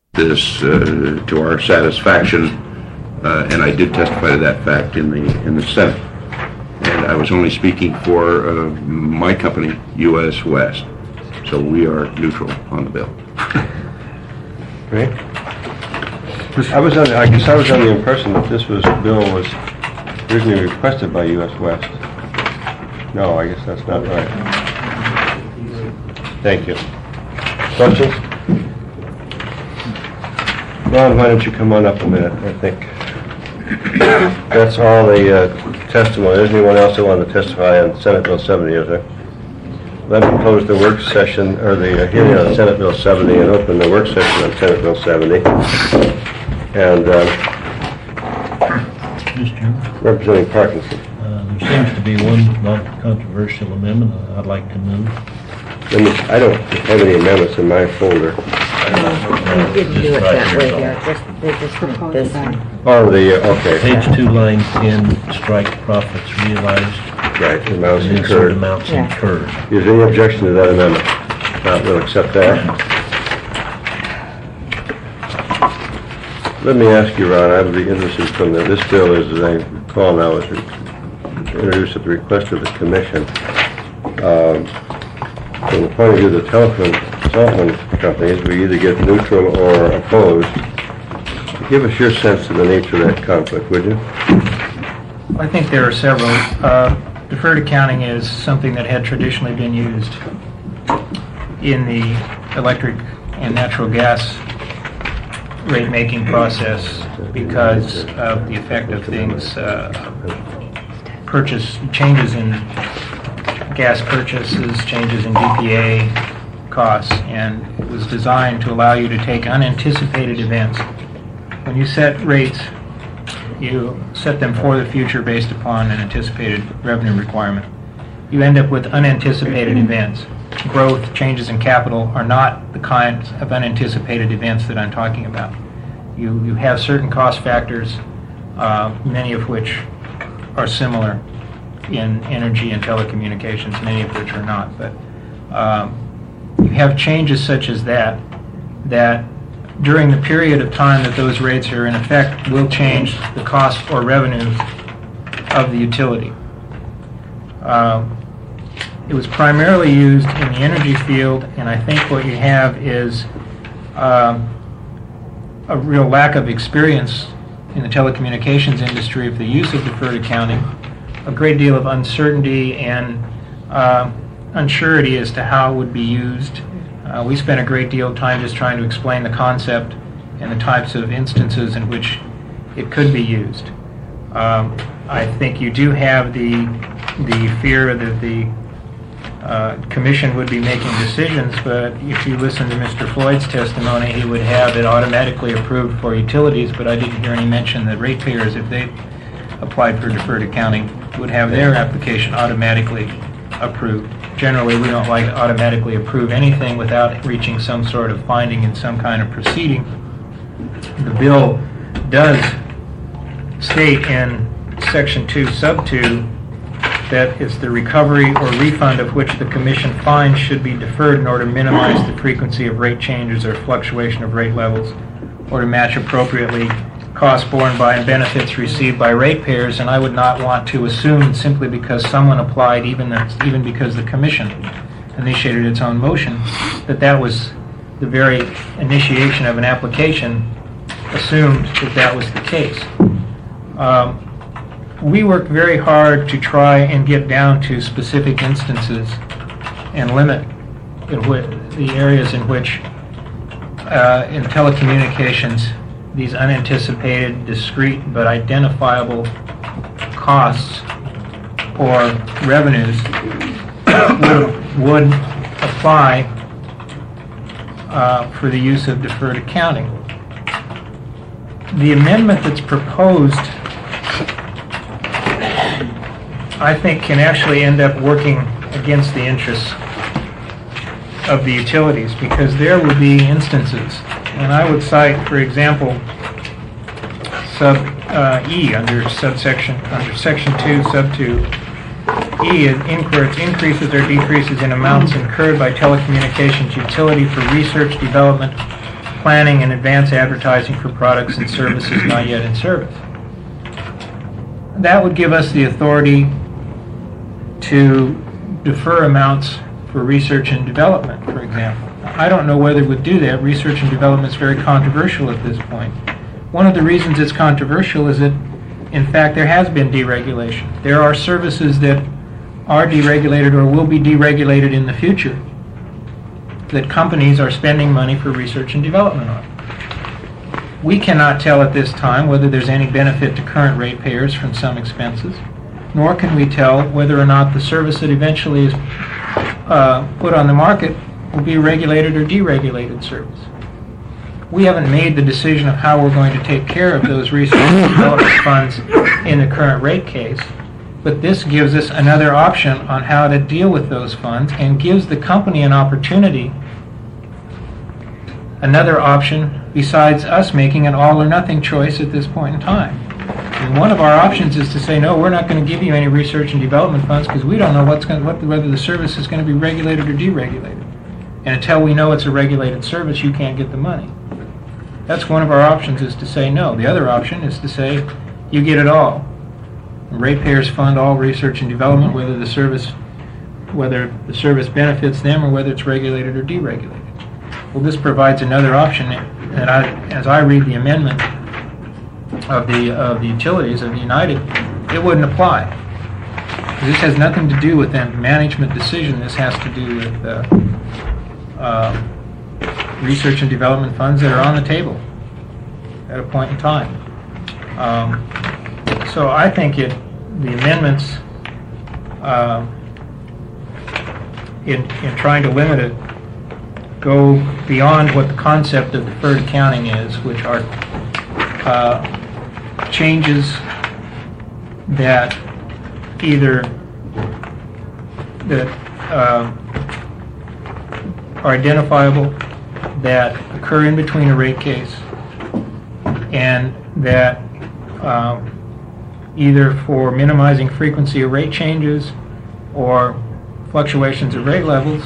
this to our satisfaction, and I did testify to that fact in the Senate. And I was only speaking for my company, U.S. West. So we are neutral on the bill. Right. I guess I was under the impression that this bill was originally requested by U.S. West. No, I guess that's not right. Thank you. Questions? Ron, why don't you come on up a minute? I think that's all the testimony. There's anyone else who wanted to testify on Senate Bill 70, is there? Let me close the work session, or the hearing on Senate Bill 70, and open the work session on Senate Bill 70. And Mr. Chairman, Representative Parkinson. there seems to be one non-controversial amendment I'd like to move. I don't have any amendments in my folder. We didn't do it that way here. They just proposed this one. Oh, okay. Page 2, line 10, strike profits realized. Right, amounts And insert incurred. amounts Yeah. incurred. Is there any objection to that amendment? Not, we'll accept that. Let me ask you, Ron, I would be interested from this bill, as I recall now, was introduced at the request of the Commission. From the point of view of the telephone companies, we either get neutral or opposed. Give us your sense of the nature of that conflict, would you? I think there are several. Deferred accounting is something that had traditionally been used in the electric and natural gas rate-making process because of the effect of things, changes in gas purchases, changes in DPA costs, and it was designed to allow you to take unanticipated events. When you set rates, you set them for the future based upon an anticipated revenue requirement. You end up with unanticipated events. Growth, changes in capital are not the kinds of unanticipated events that I'm talking about. You have certain cost factors, many of which are similar in energy and telecommunications, many of which are not. But you have changes such as that during the period of time that those rates are in effect will change the cost or revenues of the utility. It was primarily used in the energy field, and I think what you have is a real lack of experience in the telecommunications industry of the use of deferred accounting, a great deal of uncertainty and unsurety as to how it would be used. We spent a great deal of time just trying to explain the concept and the types of instances in which it could be used. I think you do have the fear that the Commission would be making decisions, but if you listen to Mr. Floyd's testimony, he would have it automatically approved for utilities, but I didn't hear any mention that ratepayers, if they applied for deferred accounting, would have their application automatically approved. Generally, we don't like to automatically approve anything without reaching some sort of finding in some kind of proceeding. The bill does state in Section 2, Sub 2, that it's the recovery or refund of which the Commission finds should be deferred in order to minimize the frequency of rate changes or fluctuation of rate levels, or to match appropriately costs borne by and benefits received by ratepayers. And I would not want to assume simply because someone applied, even because the Commission initiated its own motion, that was the very initiation of an application assumed that was the case. We worked very hard to try and get down to specific instances and limit the areas in which in telecommunications these unanticipated, discrete, but identifiable costs or revenues would apply for the use of deferred accounting. The amendment that's proposed, I think, can actually end up working against the interests of the utilities, because there would be instances, and I would cite, for example, sub E under Section 2, Sub 2, E increases or decreases in amounts incurred by telecommunications utility for research, development, planning and advance advertising for products and services not yet in service. That would give us the authority to defer amounts for research and development, for example. I don't know whether it would do that. Research and development is very controversial at this point. One of the reasons it's controversial is that, in fact, there has been deregulation. There are services that are deregulated or will be deregulated in the future that companies are spending money for research and development on. We cannot tell at this time whether there's any benefit to current ratepayers from some expenses, nor can we tell whether or not the service that eventually is put on the market will be a regulated or deregulated service. We haven't made the decision of how we're going to take care of those research and development funds in the current rate case, but this gives us another option on how to deal with those funds and gives the company an opportunity, another option besides us making an all-or-nothing choice at this point in time. And one of our options is to say, no, we're not going to give you any research and development funds because we don't know whether the service is going to be regulated or deregulated. And until we know it's a regulated service, you can't get the money. That's one of our options, is to say no. The other option is to say, you get it all. And ratepayers fund all research and development, whether the service benefits them or whether it's regulated or deregulated. Well, this provides another option that, as I read the amendment of the utilities of United, it wouldn't apply. This has nothing to do with a management decision. This has to do with research and development funds that are on the table at a point in time. So I think the amendments in trying to limit it go beyond what the concept of deferred accounting is, which are changes that either are identifiable, that occur in between a rate case, and that either for minimizing frequency of rate changes or fluctuations of rate levels,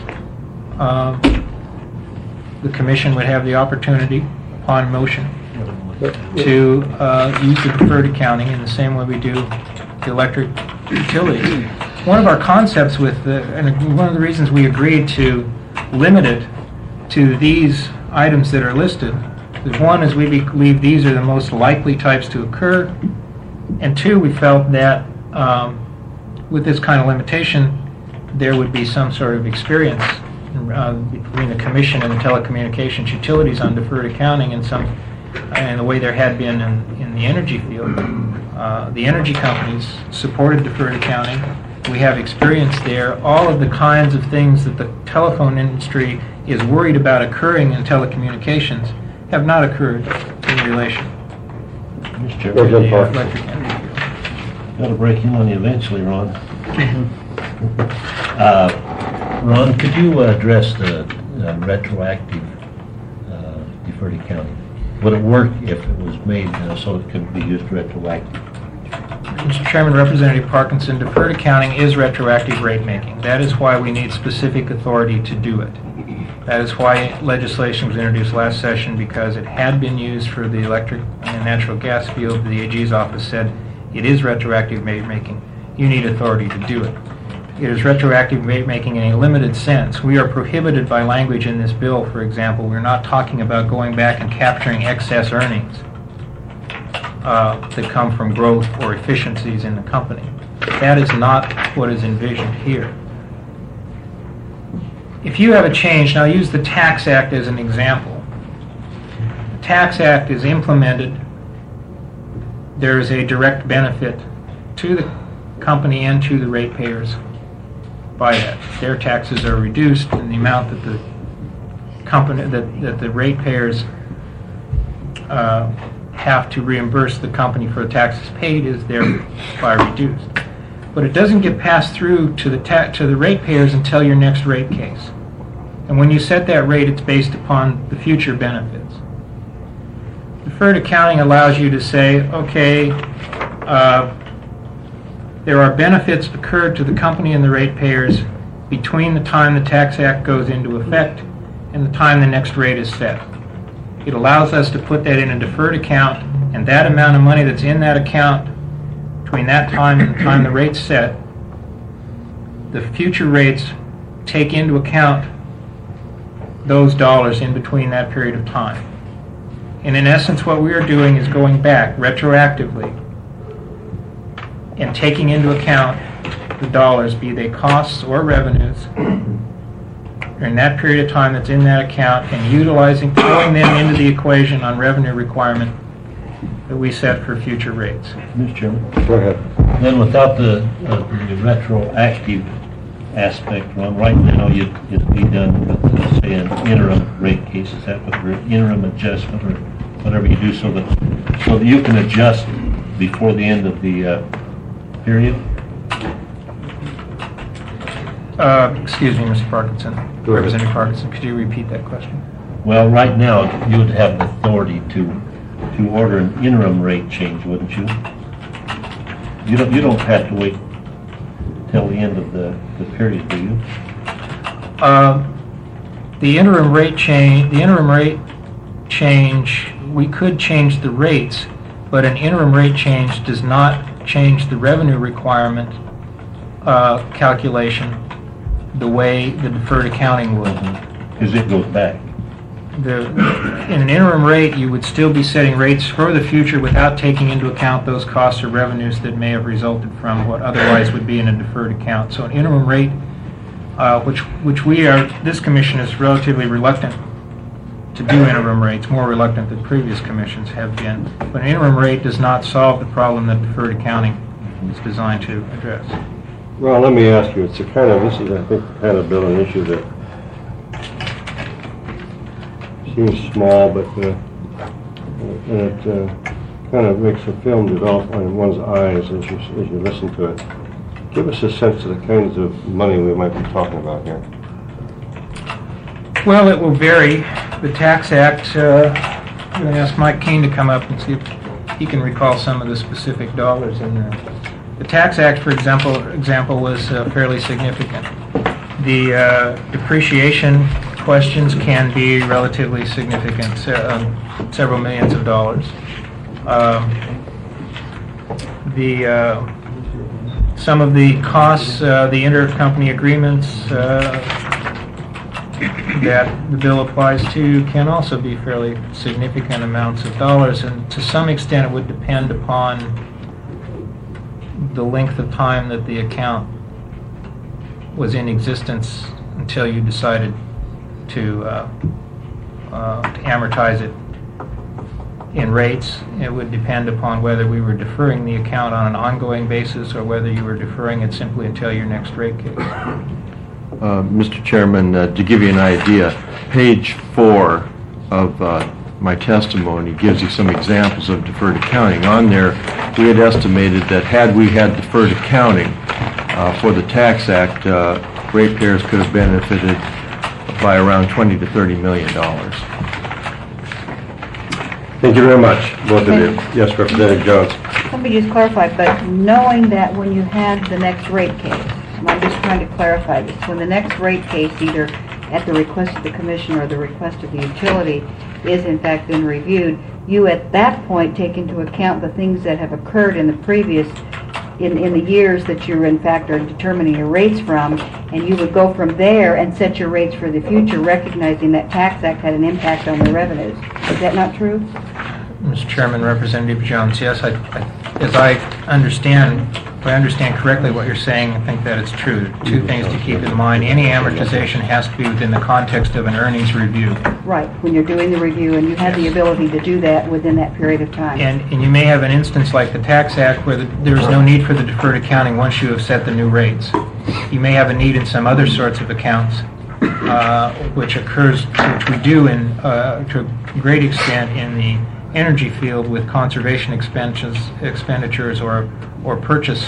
the Commission would have the opportunity, upon motion, to use the deferred accounting in the same way we do the electric utilities. One of our concepts and one of the reasons we agreed to limit it to these items that are listed is, one, is we believe these are the most likely types to occur, and two, we felt that with this kind of limitation, there would be some sort of experience between the Commission and the telecommunications utilities on deferred accounting and the way there had been in the energy field. The energy companies supported deferred accounting. We have experience there. All of the kinds of things that the telephone industry is worried about occurring in telecommunications have not occurred in relation to the electric energy field. Got to break in on you eventually, Ron. Ron, could you address the retroactive deferred accounting? Would it work if it was made so it could be used retroactive? Mr. Chairman, Representative Parkinson, deferred accounting is retroactive rate making. That is why we need specific authority to do it. That is why legislation was introduced last session, because it had been used for the electric and natural gas field. The AG's office said it is retroactive rate making. You need authority to do it. It is retroactive rate making in a limited sense. We are prohibited by language in this bill, for example. We're not talking about going back and capturing excess earnings that come from growth or efficiencies in the company. That is not what is envisioned here. If you have a change, now use the Tax Act as an example. The Tax Act is implemented. There is a direct benefit to the company and to the ratepayers by that. Their taxes are reduced, and the amount that the company, that the ratepayers have to reimburse the company for the taxes paid is thereby reduced. But it doesn't get passed through to the ratepayers until your next rate case. And when you set that rate, it's based upon the future benefits. Deferred accounting allows you to say, okay, there are benefits occurred to the company and the ratepayers between the time the Tax Act goes into effect and the time the next rate is set. It allows us to put that in a deferred account, and that amount of money that's in that account between that time and the time the rate's set, the future rates take into account those dollars in between that period of time. And in essence, what we are doing is going back retroactively and taking into account the dollars, be they costs or revenues, during that period of time that's in that account, and throwing them into the equation on revenue requirement that we set for future rates. Mr. Chairman? Go ahead. Then without the retroactive aspect, Ron, right now it'd be done with, say, an interim rate case, is that what we're, interim adjustment or whatever you do, so that you can adjust before the end of the period? Excuse me, Mr. Parkinson. Go ahead. Representative Parkinson, could you repeat that question? Well, right now, you would have the authority to order an interim rate change, wouldn't you? You don't have to wait till the end of the period, do you? The interim rate change, we could change the rates, but an interim rate change does not change the revenue requirement calculation the way the deferred accounting would. Because it goes back. In an interim rate, you would still be setting rates for the future without taking into account those costs or revenues that may have resulted from what otherwise would be in a deferred account. So an interim rate, which this commission is relatively reluctant to do interim rates, more reluctant than previous commissions have been. But an interim rate does not solve the problem that deferred accounting is designed to address. Well, let me ask you, this is, I think, kind of Bill, an issue that seems small, but and it kind of makes a film develop on one's eyes as you listen to it. Give us a sense of the kinds of money we might be talking about here. Well, it will vary. The Tax Act, I'm going to ask Mike Keene to come up and see if he can recall some of the specific dollars in there. The Tax Act, for example, was fairly significant. The depreciation questions can be relatively significant, several millions of dollars. Some of the costs, the intercompany agreements that the bill applies to can also be fairly significant amounts of dollars, and to some extent it would depend upon the length of time that the account was in existence until you decided to amortize it in rates. It would depend upon whether we were deferring the account on an ongoing basis or whether you were deferring it simply until your next rate case. Mr. Chairman, to give you an idea, page 4 of my testimony gives you some examples of deferred accounting. On there, we had estimated that had we had deferred accounting for the Tax Act, ratepayers could have benefited by around $20 to $30 million. Thank you very much, both of you. Yes, Representative Jones. Let me just clarify, but knowing that when you have the next rate case, and I'm just trying to clarify this, when the next rate case, either at the request of the commission or the request of the utility, is in fact been reviewed, you at that point take into account the things that have occurred in the previous, in the years that you in fact are determining your rates from, and you would go from there and set your rates for the future, recognizing that Tax Act had an impact on the revenues. Is that not true? Mr. Chairman, Representative Jones, yes, if I understand correctly what you're saying, I think that it's true. Two things to keep in mind. Any amortization has to be within the context of an earnings review. Right, when you're doing the review, and you have the ability to do that within that period of time. And you may have an instance like the Tax Act where there's no need for the deferred accounting once you have set the new rates. You may have a need in some other sorts of accounts, which we do to a great extent in the energy field with conservation expenditures or purchase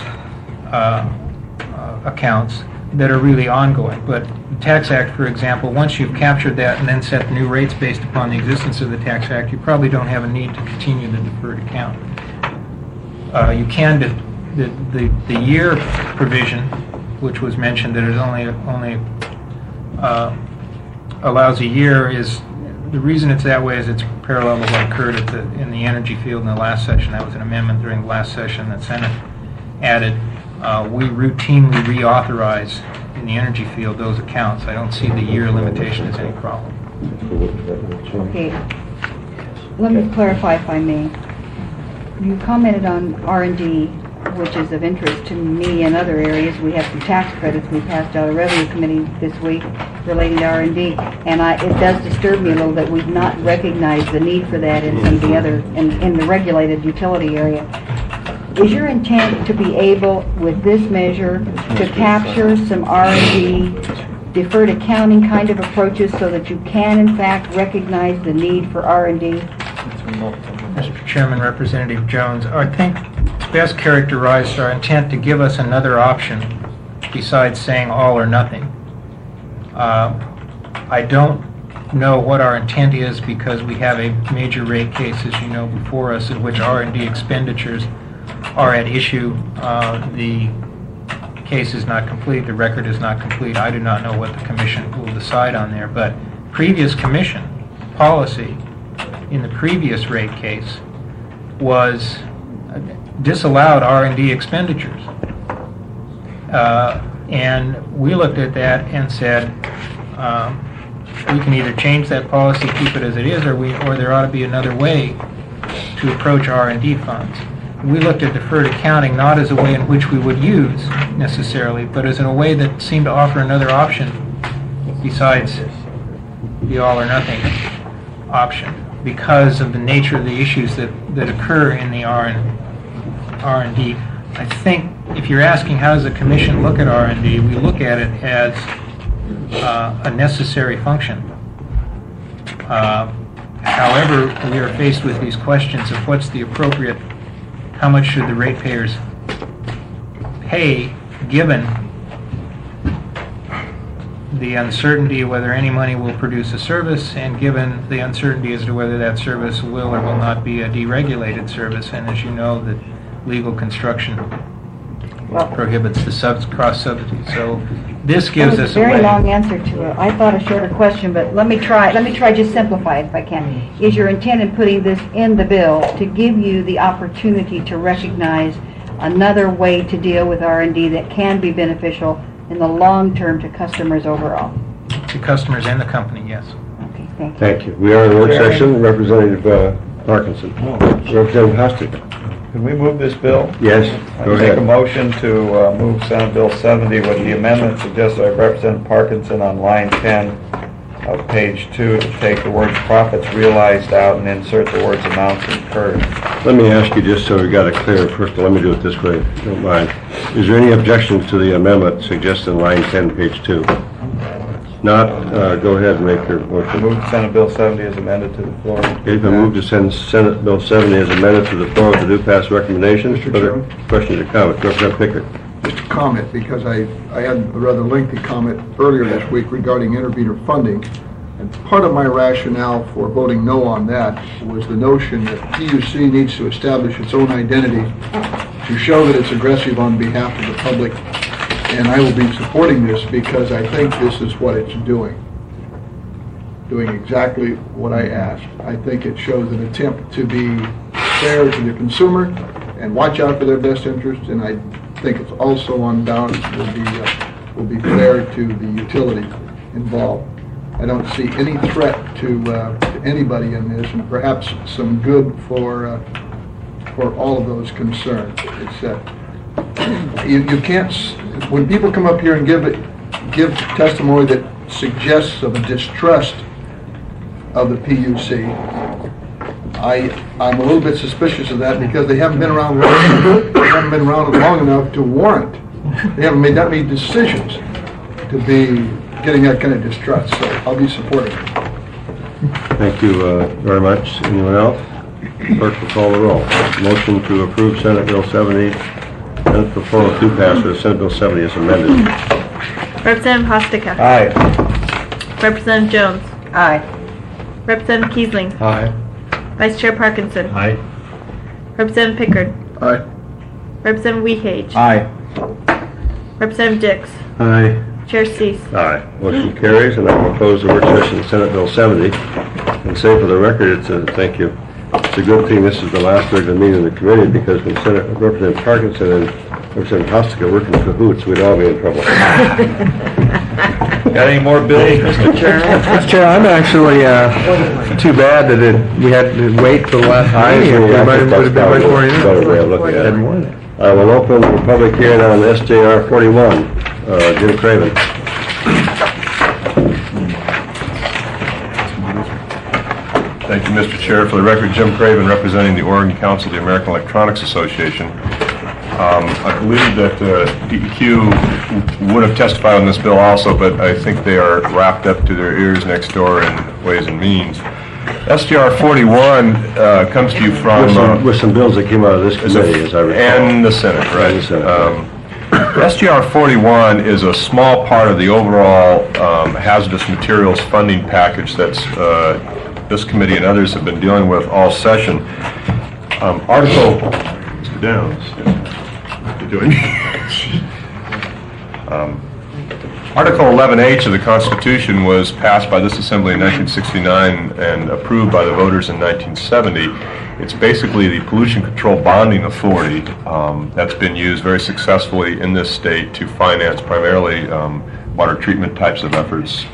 accounts that are really ongoing. But the Tax Act, for example, once you've captured that and then set the new rates based upon the existence of the Tax Act, you probably don't have a need to continue the deferred account. You can, the year provision, which was mentioned, that it only allows a year, is The reason it's that way is it's parallel to what occurred in the energy field in the last session. That was an amendment during the last session that Senate added. We routinely reauthorize in the energy field those accounts. I don't see the year limitation as any problem. Okay, let me clarify if I may. You commented on R&D, which is of interest to me and other areas. We have some tax credits we passed out of Revenue Committee this week relating to R&D, and it does disturb me a little that we've not recognized the need for that in some of the other, in the regulated utility area. Is your intent to be able, with this measure, to capture some R&D, deferred accounting kind of approaches so that you can in fact recognize the need for R&D? Mr. Chairman, Representative Jones, I think it's best characterized our intent to give us another option besides saying all or nothing. I don't know what our intent is because we have a major rate case, as you know, before us in which R&D expenditures are at issue. The case is not complete, the record is not complete. I do not know what the commission will decide on there, but previous commission policy in the previous rate case was disallowed R&D expenditures. And we looked at that and said, we can either change that policy, keep it as it is, or there ought to be another way to approach R&D funds. We looked at deferred accounting not as a way in which we would use necessarily, but as in a way that seemed to offer another option besides the all or nothing option because of the nature of the issues that occur in the R&D. I think if you're asking how does the commission look at R&D, we look at it as a necessary function. However, we are faced with these questions of what's the appropriate, how much should the ratepayers pay given the uncertainty of whether any money will produce a service and given the uncertainty as to whether that service will or will not be a deregulated service. And as you know, the legal construction prohibits the cross-subsidy. So this gives us a way. Very long answer to it. I thought a shorter question, but let me try just simplify it if I can. Is your intent in putting this in the bill to give you the opportunity to recognize another way to deal with R&D that can be beneficial in the long term to customers overall? To customers and the company, yes. Okay, thank you. Thank you. We are in the work session. Representative Parkinson. Representative Hostek. Can we move this bill? Yes, go I make a ahead. motion to move Senate Bill 70 with the amendment suggested by Representative Parkinson on line 10 of page 2 to take the words profits realized out and insert the words amounts incurred. Let me ask you just so we got it clear. First, let me do it this way, if you don't mind. Is there any objections to the amendment suggested in line 10, page 2? Not, go ahead and make your motion. Move Senate Bill 70 as amended to the floor. Okay, if I move to send Senate Bill 70 as amended to the floor with the due pass recommendation. Mr. Other Chairman? questions or comments? Representative Pickard. Just a comment, because I had a rather lengthy comment earlier this week regarding intervenor funding. And part of my rationale for voting no on that was the notion that PUC needs to establish its own identity to show that it's aggressive on behalf of the public. And I will be supporting this because I think this is what it's doing exactly what I asked. I think it shows an attempt to be fair to the consumer and watch out for their best interests, and I think it's also on balance will be fair to the utility involved. I don't see any threat to anybody in this, and perhaps some good for all of those concerned. It's that you can't. When people come up here and give testimony that suggests of a distrust of the PUC, I'm a little bit suspicious of that because they haven't been around long enough to warrant. They haven't made that many decisions to be getting that kind of distrust. So I'll be supporting it. Thank you very much. Anyone else? Clerk will call the roll. Motion to approve Senate Bill 70 and the floor with due pass with Senate Bill 70 is amended. Representative Hostek. Aye. Representative Jones. Aye. Representative Kiesling. Aye. Vice Chair Parkinson. Aye. Representative Pickard. Aye. Representative Wehage. Aye. Representative Dix. Aye. Chair Cease. Aye. Motion carries, and I will close the work session of Senate Bill 70. And say for the record, thank you. It's a good thing this is the last regular meeting of the committee, because when Representative Parkinson and Representative Hostica work in cahoots, we'd all be in trouble. Got any more bills, Mr. Chairman? Mr. Chair, I'm actually, too bad that we had to wait till the last meeting. Everybody would have been right for you. Better way of looking at it. I will open the public hearing on SJR 41. Jim Craven. Thank you, Mr. Chair. For the record, Jim Craven, representing the Oregon Council of the American Electronics Association. I believe that DEQ would have testified on this bill also, but I think they are wrapped up to their ears next door in Ways and Means. SJR 41 comes to you from... With some bills that came out of this committee, as I recall. And the Senate, right? And the Senate, SJR 41 is a small part of the overall hazardous materials funding package that's this committee and others have been dealing with all session. Mr. Downs, what are you doing? Article 11H of the Constitution was passed by this Assembly in 1969 and approved by the voters in 1970. It's basically the pollution control bonding authority that's been used very successfully in this state to finance primarily water treatment types of efforts.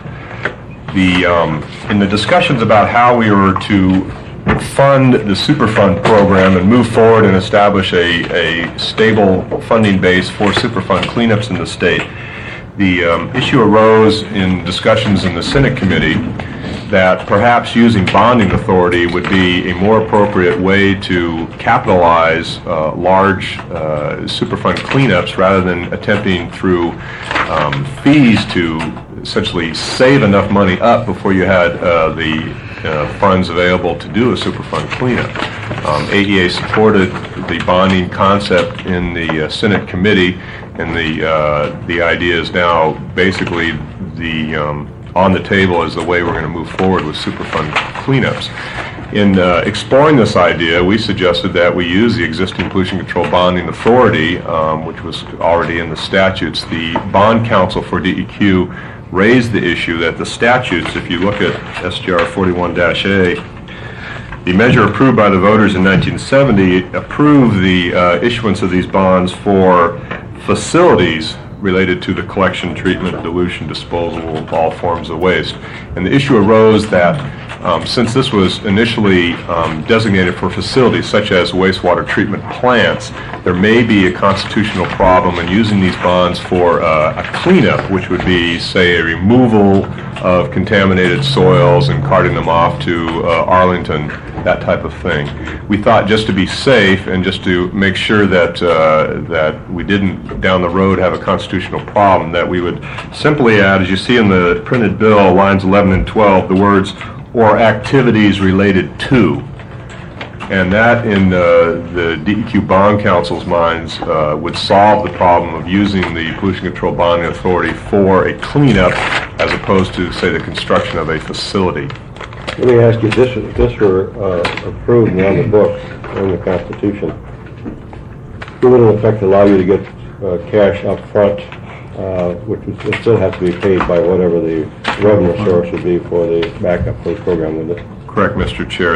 In the discussions about how we were to fund the Superfund program and move forward and establish a stable funding base for Superfund cleanups in the state, the issue arose in discussions in the Senate committee that perhaps using bonding authority would be a more appropriate way to capitalize large Superfund cleanups rather than attempting through fees to essentially save enough money up before you had the funds available to do a Superfund cleanup. AEA supported the bonding concept in the Senate committee, and the idea is now basically on the table as the way we're going to move forward with Superfund cleanups. In exploring this idea, we suggested that we use the existing pollution control bonding authority, which was already in the statutes. The bond counsel for DEQ raised the issue that the statutes, if you look at SJR 41-A, the measure approved by the voters in 1970 approved the issuance of these bonds for facilities related to the collection, treatment, dilution, disposal of all forms of waste. And the issue arose that since this was initially designated for facilities such as wastewater treatment plants, there may be a constitutional problem in using these bonds for a cleanup, which would be, say, a removal of contaminated soils and carting them off to Arlington, that type of thing. We thought, just to be safe and just to make sure that that we didn't down the road have a constitutional problem, that we would simply add, as you see in the printed bill, lines 11 and 12, the words "or activities related to." And that, in the DEQ Bond Council's minds, would solve the problem of using the Pollution Control Bonding Authority for a cleanup as opposed to, say, the construction of a facility. Let me ask you, if this were approved and on the books in the Constitution, it would in effect allow you to get cash up front, which would still have to be paid by whatever the revenue source would be for the backup for the program, wouldn't it? Correct, Mr. Chair.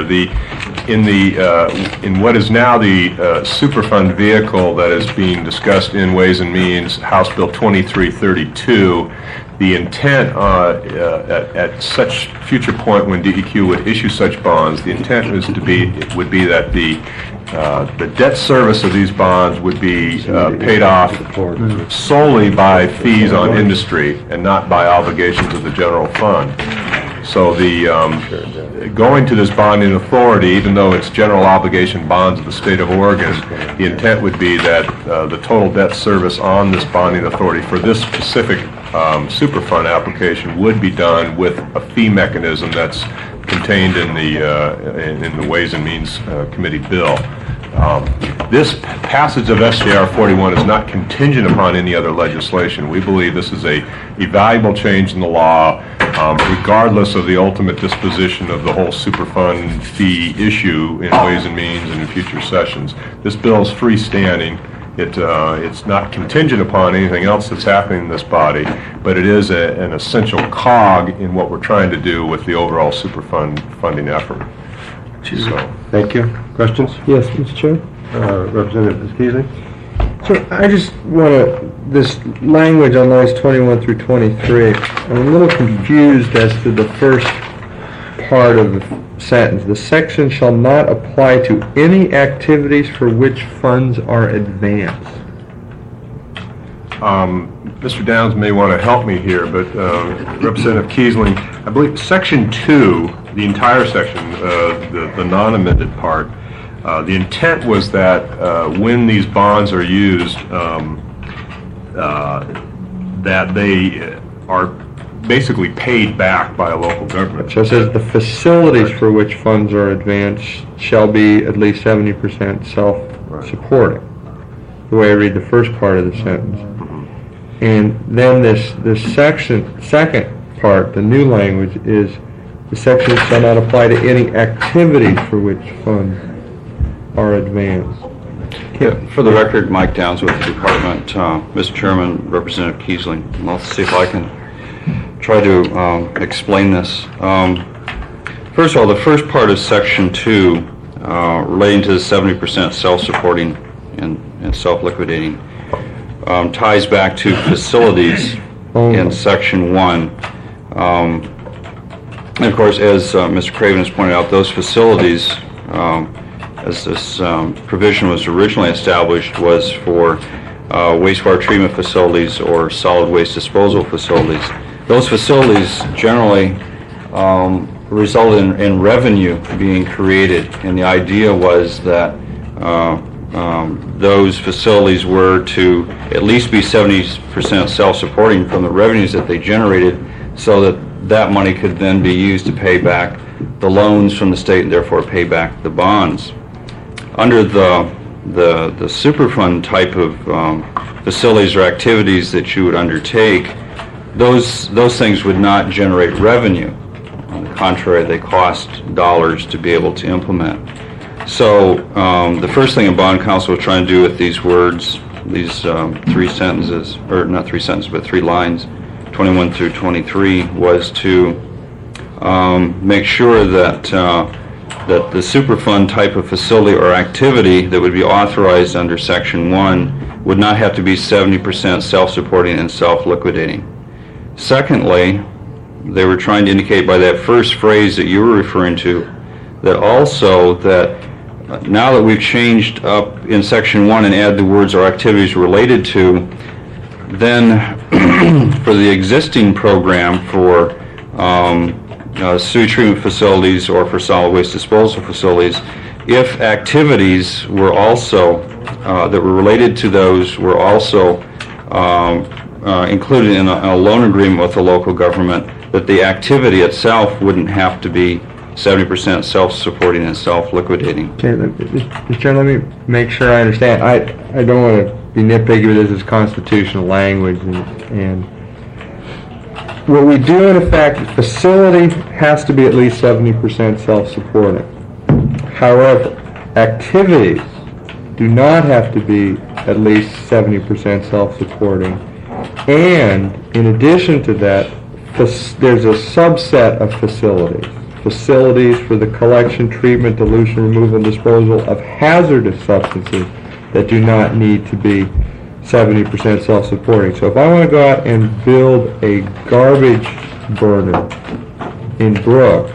In what is now the Superfund vehicle that is being discussed in Ways and Means, House Bill 2332, the intent at such future point when DEQ would issue such bonds, the intent would be that the debt service of these bonds would be paid off solely by fees on industry and not by obligations of the general fund. So going to this bonding authority, even though it's general obligation bonds of the state of Oregon, the intent would be that the total debt service on this bonding authority for this specific Superfund application would be done with a fee mechanism that's contained in the Ways and Means Committee bill. This passage of SJR 41 is not contingent upon any other legislation. We believe this is a valuable change in the law, regardless of the ultimate disposition of the whole Superfund fee issue in Ways and Means and in future sessions. This bill is freestanding, It's not contingent upon anything else that's happening in this body, but it is an essential cog in what we're trying to do with the overall Superfund funding effort. So, Thank you. Questions? Yes, Mr. Chair. Representative Keasley? So I just want to, this language on lines 21 through 23, I'm a little confused as to the first part of the sentence. The section shall not apply to any activities for which funds are advanced. Mr. Downs may want to help me here, but Representative Keisling, I believe Section 2, the entire section, the non-amended part, the intent was that when these bonds are used, that they are basically paid back by a local government. So it says the facilities for which funds are advanced shall be at least 70% self-supporting, the way I read the first part of the sentence. And then this second part, the new language, is the section shall not apply to any activities for which funds are advanced. For the record, Mike Downs with the department. Mr. Chairman, Representative Keisling. I'll see if I can try to explain this. First of all, the first part of Section 2 relating to the 70% self-supporting and self-liquidating ties back to facilities in Section 1. And of course, as Mr. Craven has pointed out, those facilities, as this provision was originally established, was for wastewater treatment facilities or solid waste disposal facilities. Those facilities generally result in revenue being created, and the idea was that those facilities were to at least be 70% self-supporting from the revenues that they generated, so that money could then be used to pay back the loans from the state and therefore pay back the bonds. Under the Superfund type of facilities or activities that you would undertake, those things would not generate revenue. On the contrary, they cost dollars to be able to implement. So the first thing a bond counsel was trying to do with these words, these three sentences, or not three sentences, but 3 lines, 21 through 23, was to make sure that that the Superfund type of facility or activity that would be authorized under Section 1 would not have to be 70% self-supporting and self-liquidating. Secondly, they were trying to indicate by that first phrase that you were referring to that also that now that we've changed up in Section 1 and add the words or activities related to, then for the existing program for sewage treatment facilities or for solid waste disposal facilities, if activities were also that were related to those were also included in a loan agreement with the local government, that the activity itself wouldn't have to be 70% self-supporting and self-liquidating. Okay, Mr. Chairman, let me make sure I understand. I don't want to be nitpicky with this as constitutional language, and what we do in effect, facility has to be at least 70% self-supporting. However, activities do not have to be at least 70% self-supporting. And in addition to that, there's a subset of facilities. Facilities for the collection, treatment, dilution, removal, and disposal of hazardous substances that do not need to be 70% self-supporting. So if I want to go out and build a garbage burner in Brooks,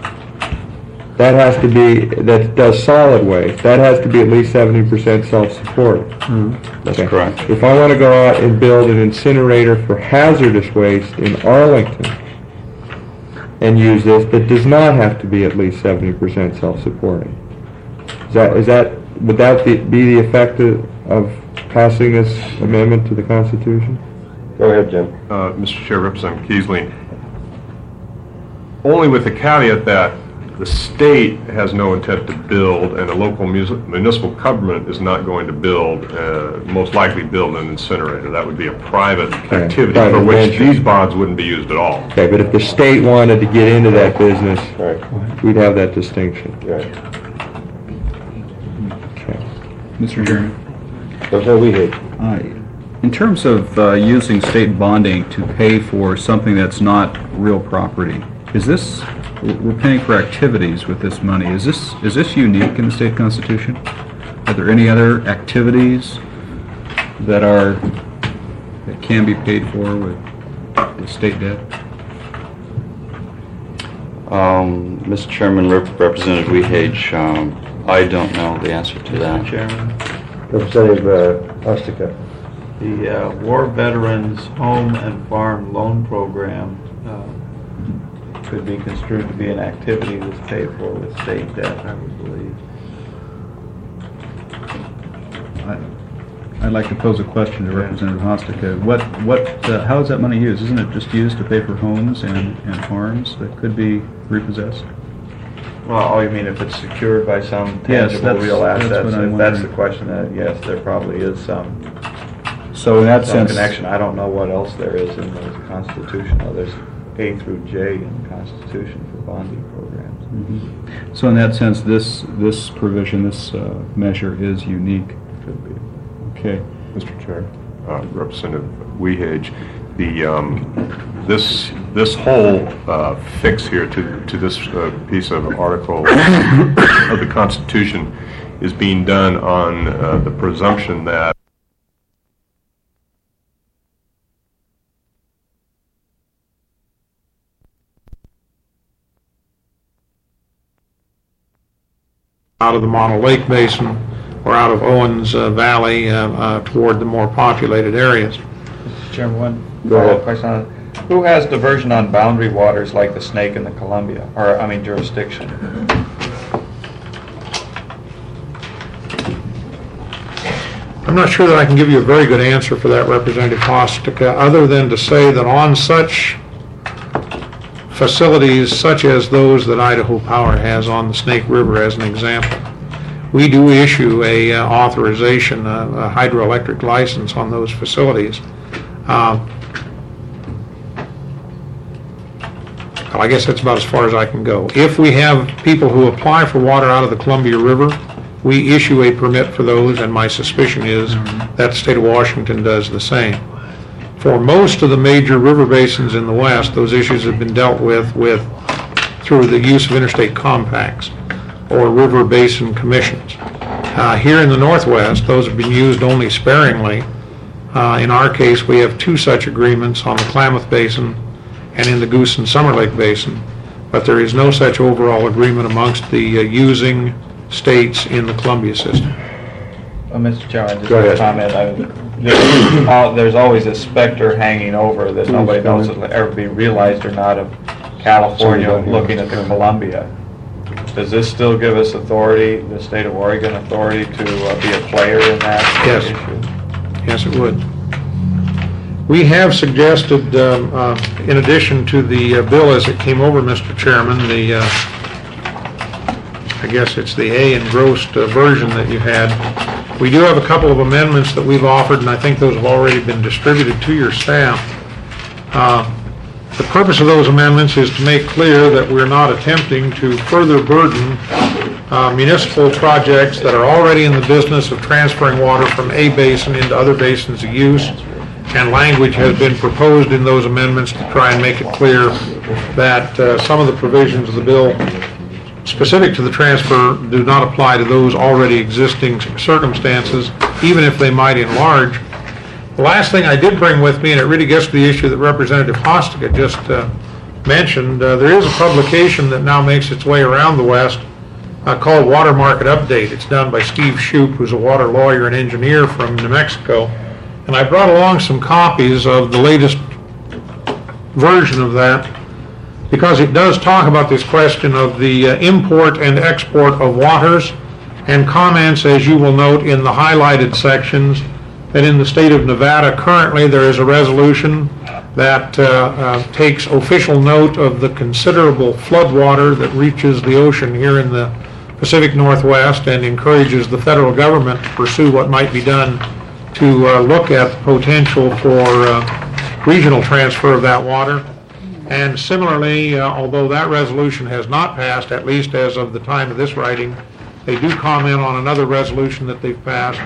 that has to be, that does solid waste, that has to be at least 70% self-supporting. That's correct. If I want to go out and build an incinerator for hazardous waste in Arlington and use this, that does not have to be at least 70% self-supporting. Would that be the effect of passing this amendment to the Constitution? Go ahead, Jim. Mr. Chair, Representative Keisling, only with the caveat that the state has no intent to build and the local municipal government is not going to build, most likely build an incinerator. That would be a private activity for which these bonds wouldn't be used at all. Okay, but if the state wanted to get into that business, we'd have that distinction. Right. Mr. Chairman. Representative Wehage. In terms of using state bonding to pay for something that's not real property, is this, we're paying for activities with this money, is this unique in the state constitution? Are there any other activities that can be paid for with state debt? Mr. Chairman, Representative Wehage, I don't know the answer to that. Mr. Chairman, Representative Hostica. the War Veterans Home and Farm Loan Program could be construed to be an activity that's paid for with state debt, I would believe. I'd like to pose a question to Representative Hostica. How is that money used? Isn't it just used to pay for homes and farms that could be repossessed? Well, you mean if it's secured by some Yes, tangible real that's assets? what I'm If that's the wondering. question, yes, there probably is some So in that sense, connection. I don't know what else there is in the Constitution. Oh, there's A through J in the Constitution for bonding programs. So in that sense, this provision, this measure is unique. Could be. Okay. Mr. Chair, Representative Wehage, this whole fix here to this piece of article of the Constitution is being done on the presumption that out of the Mono Lake Basin or out of Owens Valley toward the more populated areas. Mr. Chairman, one Go ahead. follow-up question on it. Who has diversion on boundary waters like the Snake and the Columbia, or, I mean, jurisdiction? I'm not sure that I can give you a very good answer for that, Representative Hostica, other than to say that on such facilities such as those that Idaho Power has on the Snake River as an example, we do issue a authorization, a hydroelectric license on those facilities. Well, I guess that's about as far as I can go. If we have people who apply for water out of the Columbia River, we issue a permit for those, and my suspicion is that the state of Washington does the same. For most of the major river basins in the West, those issues have been dealt with through the use of interstate compacts or river basin commissions. Here in the Northwest, those have been used only sparingly. In our case, we have two such agreements on the Klamath Basin and in the Goose and Summer Lake Basin, but there is no such overall agreement amongst the using states in the Columbia system. Mr. Chairman, just Go a ahead. comment. There's always a specter hanging over that nobody knows if it'll ever be realized or not of California looking at the Columbia. Does this still give us authority, the state of Oregon authority, to be a player in that Yes. issue? Yes, it would. We have suggested, in addition to the bill as it came over, Mr. Chairman, I guess it's the A engrossed version that you had. We do have a couple of amendments that we've offered, and I think those have already been distributed to your staff. The purpose of those amendments is to make clear that we're not attempting to further burden municipal projects that are already in the business of transferring water from a basin into other basins of use. And language has been proposed in those amendments to try and make it clear that some of the provisions of the bill specific to the transfer do not apply to those already existing circumstances, even if they might enlarge. The last thing I did bring with me, and it really gets to the issue that Representative Hostica just mentioned, there is a publication that now makes its way around the West called Water Market Update. It's done by Steve Shoup, who's a water lawyer and engineer from New Mexico. And I brought along some copies of the latest version of that because it does talk about this question of the import and export of waters, and comments, as you will note in the highlighted sections, that in the state of Nevada currently there is a resolution that takes official note of the considerable floodwater that reaches the ocean here in the Pacific Northwest and encourages the federal government to pursue what might be done to look at the potential for regional transfer of that water. And similarly, although that resolution has not passed, at least as of the time of this writing, they do comment on another resolution that they've passed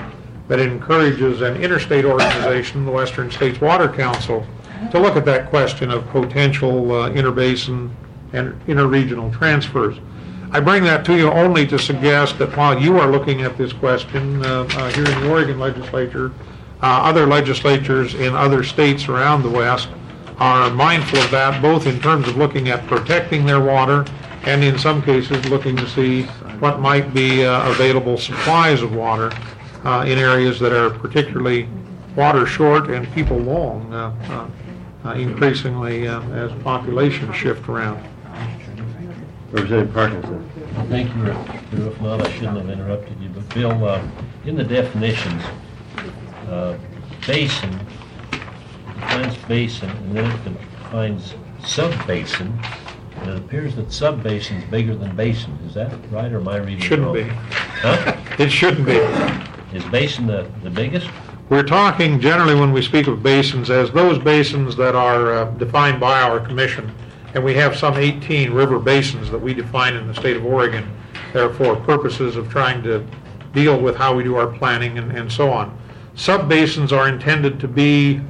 that encourages an interstate organization, the Western States Water Council, to look at that question of potential interbasin and interregional transfers. I bring that to you only to suggest that while you are looking at this question here in the Oregon legislature, other legislatures in other states around the West are mindful of that, both in terms of looking at protecting their water and in some cases looking to see what might be available supplies of water in areas that are particularly water short and people long, increasingly as populations shift around. Representative Parkinson. Thank you, Mr. Ruffalo. I shouldn't have interrupted you, but Bill, in the definitions, basin defines basin, and then it defines sub-basin, and it appears that sub-basin is bigger than basin. Is that right, or am I reading it Shouldn't wrong? be. Huh? It shouldn't be. Is basin the biggest? We're talking generally when we speak of basins as those basins that are defined by our commission, and we have some 18 river basins that we define in the state of Oregon, for purposes of trying to deal with how we do our planning and so on. Sub-basins are intended to be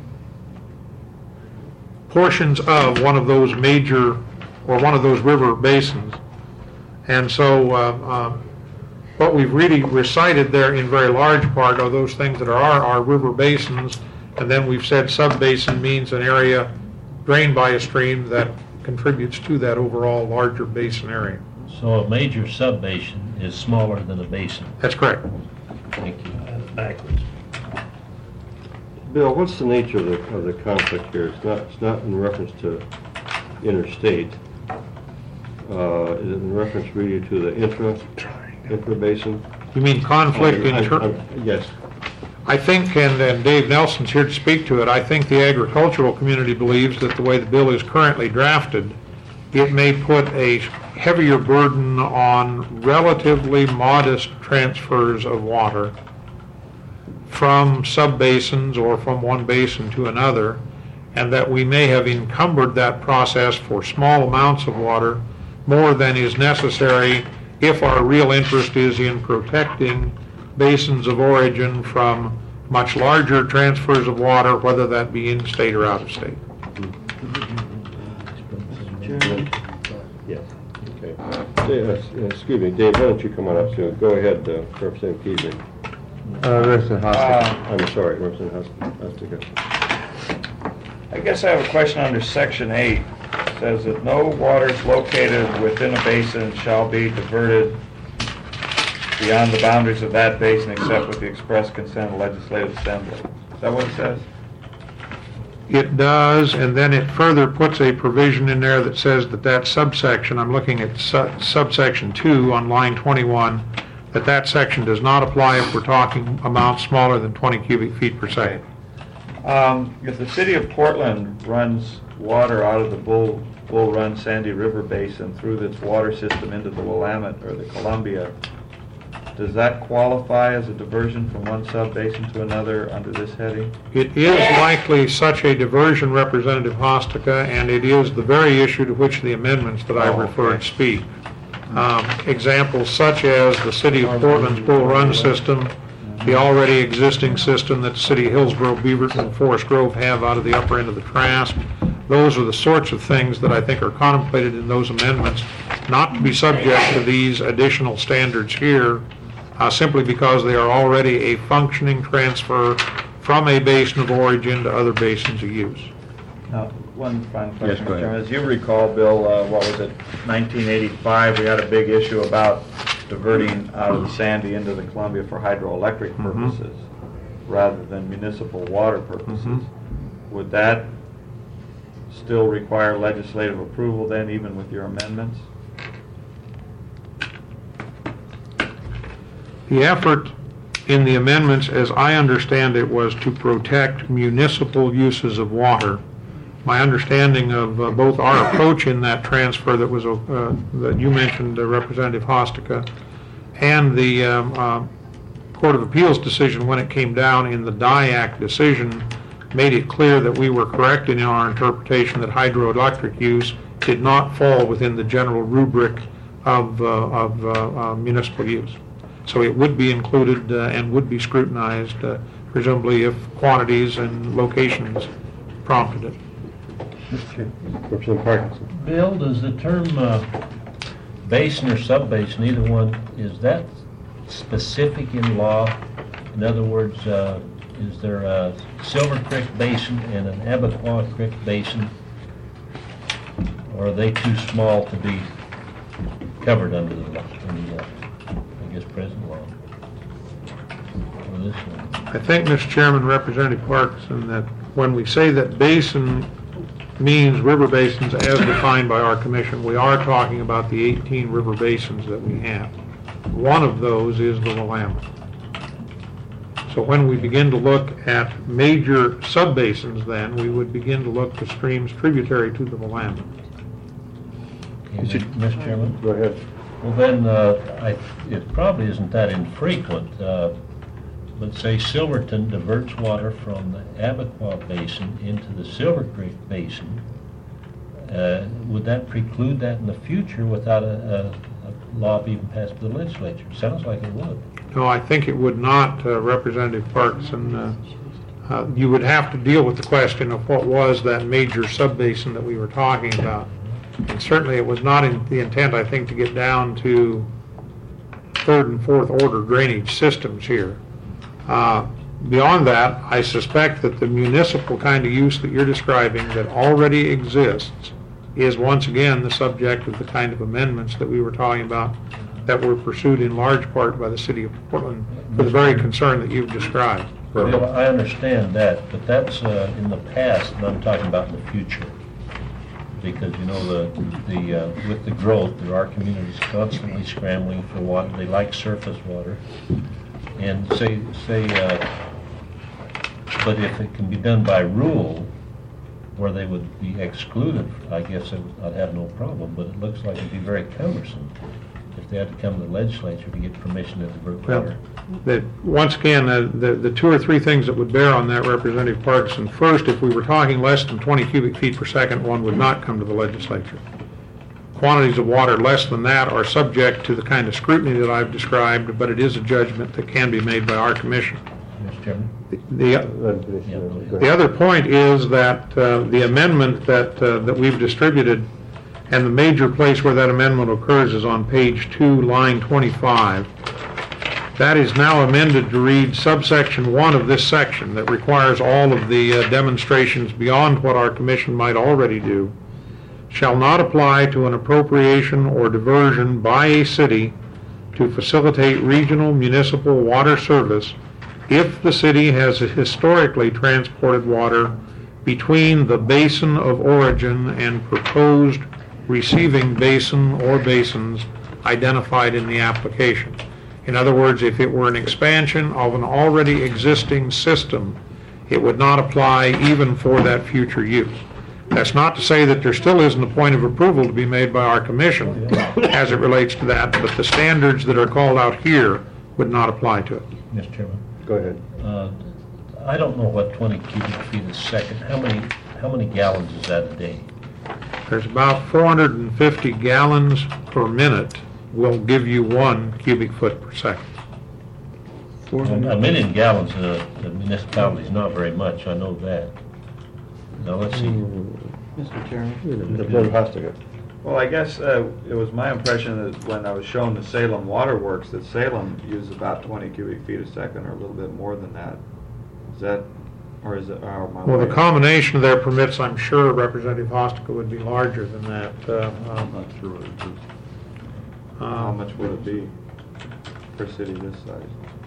portions of one of those major, or one of those river basins. And so what we've really recited there in very large part are those things that are our river basins, and then we've said sub-basin means an area drained by a stream that contributes to that overall larger basin area. So a major sub-basin is smaller than a basin. That's correct. Thank you. Backwards. Bill, what's the nature of the conflict here? It's not in reference to interstate. Is it in reference really to the intra-basin? You mean conflict in Yes. I think, and Dave Nelson's here to speak to it, I think the agricultural community believes that the way the bill is currently drafted, it may put a heavier burden on relatively modest transfers of water from sub-basins or from one basin to another, and that we may have encumbered that process for small amounts of water more than is necessary if our real interest is in protecting basins of origin from much larger transfers of water, whether that be in state or out of state. Yes. Okay. Excuse me, Dave, why don't you come on up soon? Go ahead, Representative Keating. Representative Hostek. I'm sorry, Representative Hostek. I guess I have a question under Section 8. It says that no waters located within a basin shall be diverted beyond the boundaries of that basin except with the express consent of the Legislative Assembly. Is that what it says? It does, and then it further puts a provision in there that says that subsection, I'm looking at subsection 2 on line 21, that section does not apply if we're talking amounts smaller than 20 cubic feet per second. If the city of Portland runs water out of the Bull Run Sandy River Basin through its water system into the Willamette or the Columbia, does that qualify as a diversion from one sub-basin to another under this heading? It is likely such a diversion, Representative Hostek, and it is the very issue to which the amendments that I've referred speak. Examples such as the City of Portland's Bull Run system, the already existing system that the City of Hillsborough, Beaverton, and Forest Grove have out of the upper end of the Trask. Those are the sorts of things that I think are contemplated in those amendments, not to be subject to these additional standards here, simply because they are already a functioning transfer from a basin of origin to other basins of use. Now, one final question, Yes, go ahead. Mr. Chairman. As you recall, Bill, what was it, 1985, we had a big issue about diverting out of the Sandy into the Columbia for hydroelectric purposes rather than municipal water purposes. Would that still require legislative approval then, even with your amendments? The effort in the amendments, as I understand it, was to protect municipal uses of water. My understanding of both our approach in that transfer that was that you mentioned, Representative Hostek, and the Court of Appeals decision when it came down in the DIAC decision made it clear that we were correct in our interpretation that hydroelectric use did not fall within the general rubric of municipal use. So it would be included and would be scrutinized, presumably if quantities and locations prompted it. Representative Parkinson. Bill, does the term basin or sub-basin, either one, is that specific in law? In other words, is there a Silver Creek Basin and an Abaquaw Creek Basin? Or are they too small to be covered under the I guess, present law? Or this one? I think, Mr. Chairman, Representative Parkinson, that when we say that basin means river basins as defined by our commission, we are talking about the 18 river basins that we have. One of those is the Willamette. So when we begin to look at major sub-basins, then, we would begin to look to streams tributary to the Willamette. Mr. Chairman? Go ahead. Well, then, it probably isn't that infrequent, but say Silverton diverts water from the Abaquaw Basin into the Silver Creek Basin. Would that preclude that in the future without a law being passed by the legislature? Sounds like it would. No, I think it would not, Representative Parkinson. You would have to deal with the question of what was that major sub-basin that we were talking about. And certainly it was not the intent, I think, to get down to third and fourth order drainage systems here. Beyond that, I suspect that the municipal kind of use that you're describing that already exists is once again the subject of the kind of amendments that we were talking about that were pursued in large part by the city of Portland for the very concern that you've described. Bill, I understand that, but that's in the past, and I'm talking about in the future. Because, you know, with the growth, there are communities constantly scrambling for water. They like surface water. And but if it can be done by rule, where they would be excluded, I guess I'd have no problem, but it looks like it'd be very cumbersome if they had to come to the legislature to get permission to divert water. That once again, the two or three things that would bear on that, Representative Parkinson. First, if we were talking less than 20 cubic feet per second, one would not come to the legislature. Quantities of water less than that are subject to the kind of scrutiny that I've described, but it is a judgment that can be made by our commission. Mr. Chairman? The other point is that the amendment that we've distributed, and the major place where that amendment occurs is on page 2, line 25. That is now amended to read subsection 1 of this section that requires all of the demonstrations beyond what our commission might already do shall not apply to an appropriation or diversion by a city to facilitate regional municipal water service if the city has historically transported water between the basin of origin and proposed receiving basin or basins identified in the application. In other words, if it were an expansion of an already existing system, it would not apply even for that future use. That's not to say that there still isn't a point of approval to be made by our commission as it relates to that, but the standards that are called out here would not apply to it. Mr. Chairman? Go ahead. I don't know what 20 cubic feet a second, how many gallons is that a day? There's about 450 gallons per minute will give you 1 cubic foot per second. A million gallons in a municipality is not very much, I know that. Now, let's see. Mr. Chairman? Representative Hostinger. Well, I guess it was my impression that when I was shown the Salem Water Works, that Salem uses about 20 cubic feet a second or a little bit more than that. Is that, or is it, or my Well, the way? combination of their permits, I'm sure Representative Hostica would be larger than that. I'm not sure what it is. How much would it be for a city this size?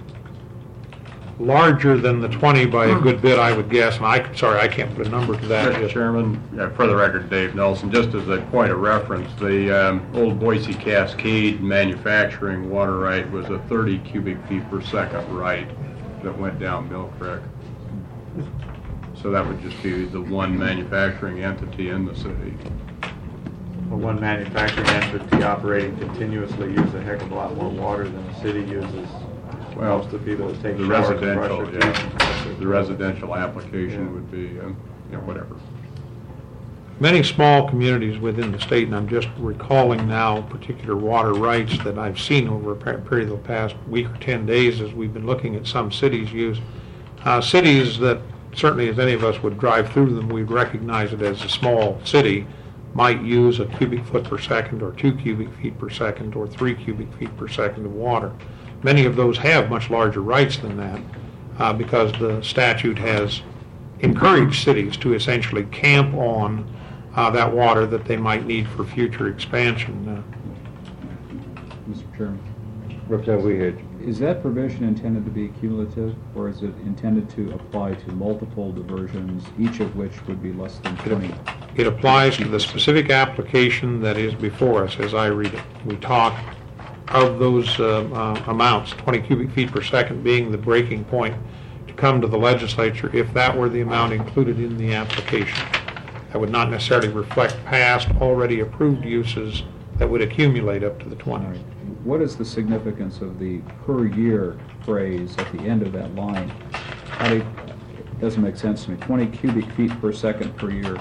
Larger than the 20 by a good bit, I would guess, and I can't put a number to that. Mr. Chairman, for the record, Dave Nelson, just as a point of reference, the old Boise Cascade manufacturing water right was a 30 cubic feet per second right that went down Mill Creek. So that would just be the one manufacturing entity in the city. Well, one manufacturing entity operating continuously uses a heck of a lot more water than the city uses. Well, Most of the people that take the showers and residential, brush their teeth. the residential application would be, whatever. many small communities within the state, and I'm just recalling now particular water rights that I've seen over a period of the past week or 10 days as we've been looking at some cities use. Cities that certainly as any of us would drive through them, we'd recognize it as a small city, might use a cubic foot per second or 2 cubic feet per second or 3 cubic feet per second of water. Many of those have much larger rights than that because the statute has encouraged cities to essentially camp on that water that they might need for future expansion. Mr. Chairman, Representative Weehage. is that provision intended to be cumulative, or is it intended to apply to multiple diversions, each of which would be less than 20? It applies to the specific application that is before us as I read it. We talk of those amounts, 20 cubic feet per second being the breaking point to come to the legislature if that were the amount included in the application. That would not necessarily reflect past, already approved uses that would accumulate up to the 20. What is the significance of the per year phrase at the end of that line? It doesn't make sense to me. 20 cubic feet per second per year.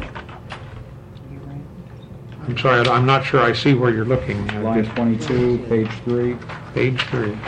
I'm sorry, I'm not sure I see where you're looking. Line 22, page 3. Page 3.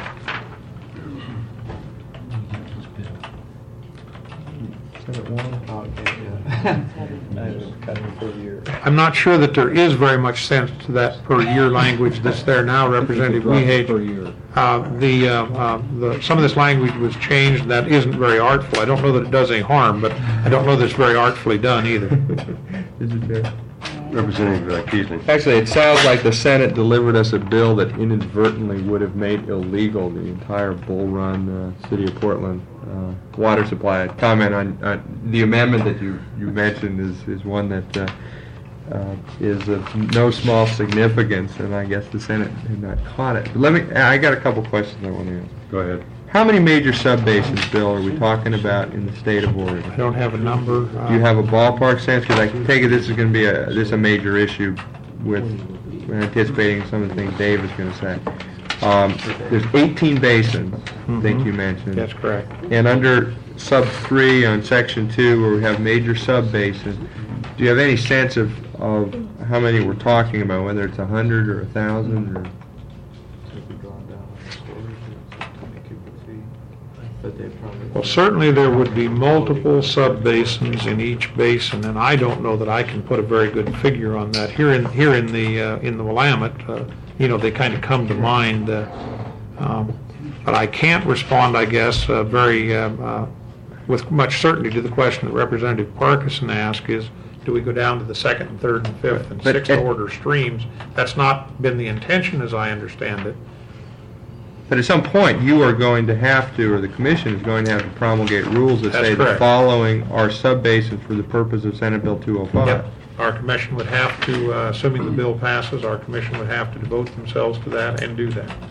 I'm not sure that there is very much sense to that per year language that's there now, Representative Weehage. Per year. Some of this language was changed. That isn't very artful. I don't know that it does any harm, but I don't know that it's very artfully done either. Representative Keesling. Actually, it sounds like the Senate delivered us a bill that inadvertently would have made illegal the entire Bull Run, City of Portland water supply. I'd comment on the amendment that you mentioned is one that is of no small significance, and I guess the Senate had not caught it. But I got a couple questions I want to ask. Go ahead. How many major sub-basins, Bill, are we talking about in the state of Oregon? I don't have a number. Do you have a ballpark sense? Because I can take it this is going to be a major issue with anticipating some of the things Dave is going to say. There's 18 basins, I think you mentioned. That's correct. And under sub 3 on section 2, where we have major sub-basins, do you have any sense of how many we're talking about, whether it's 100 or 1,000 or? Well, certainly there would be multiple sub-basins in each basin, and I don't know that I can put a very good figure on that. Here in the Willamette, they kind of come to mind, but I can't respond, I guess, with much certainty to the question that Representative Parkinson asked: is do we go down to the second and third and fifth and sixth order streams? That's not been the intention, as I understand it. But at some point, you are going to have to, or the commission is going to have to promulgate rules that say the following are sub-basins for the purpose of Senate Bill 205. Yep. Our commission would have to, assuming the bill passes, our commission would have to devote themselves to that and do that.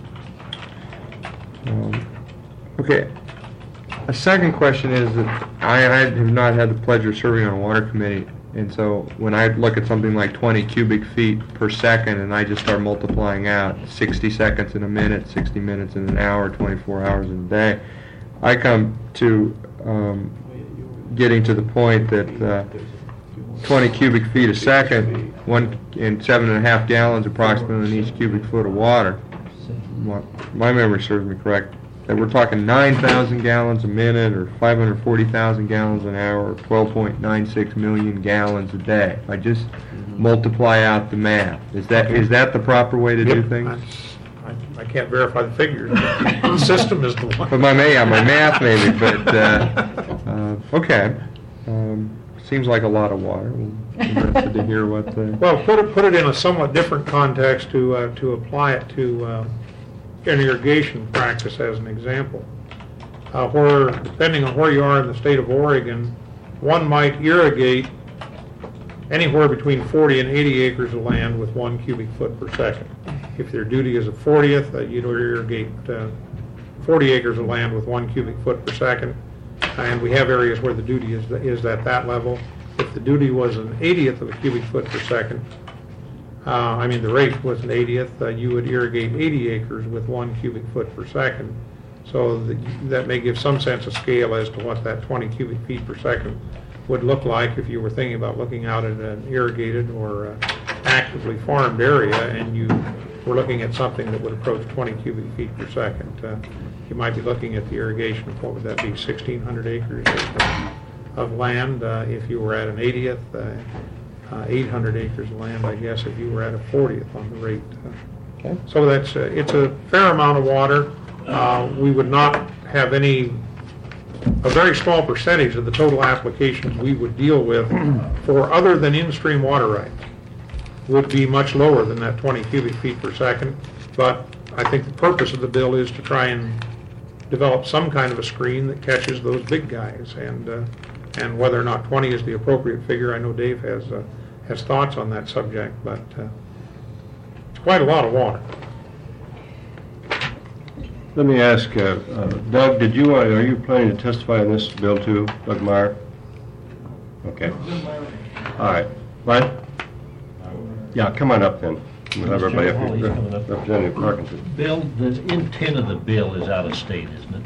Okay. A second question is that I have not had the pleasure of serving on a water committee, and so when I look at something like 20 cubic feet per second and I just start multiplying out 60 seconds in a minute, 60 minutes in an hour, 24 hours in a day, I come to getting to the point that 20 cubic feet a second, in 7.5 gallons approximately in each cubic foot of water. My memory serves me correct, that we're talking 9,000 gallons a minute or 540,000 gallons an hour or 12.96 million gallons a day. If I just multiply out the math, is that the proper way to do things? I can't verify the figures. The system is the one. But my math maybe, but okay. Seems like a lot of water. I'm interested to hear what the... Well, put it in a somewhat different context to apply it to an irrigation practice as an example. Where, depending on where you are in the state of Oregon, one might irrigate anywhere between 40 and 80 acres of land with 1 cubic foot per second. If their duty is a 40th, you'd irrigate 40 acres of land with 1 cubic foot per second. And we have areas where the duty is at that level. If the duty was an 80th of a cubic foot per second, the rate was an 80th, you would irrigate 80 acres with 1 cubic foot per second. So that may give some sense of scale as to what that 20 cubic feet per second would look like if you were thinking about looking out at an irrigated or actively farmed area, and you were looking at something that would approach 20 cubic feet per second. You might be looking at the irrigation of, what would that be, 1,600 acres of land if you were at an 80th, 800 acres of land, I guess, if you were at a 40th on the rate. So that's, it's a fair amount of water. We would not have a very small percentage of the total applications we would deal with for other than in-stream water rights would be much lower than that 20 cubic feet per second. But I think the purpose of the bill is to try and develop some kind of a screen that catches those big guys. And whether or not 20 is the appropriate figure, I know Dave has thoughts on that subject, but it's quite a lot of water. Let me ask, Doug, are you planning to testify on this bill too, Doug Meyer? Okay. All right. What? Yeah, come on up then. We'll have everybody up here. Representative Parkinson. Bill, the intent of the bill is out of state, isn't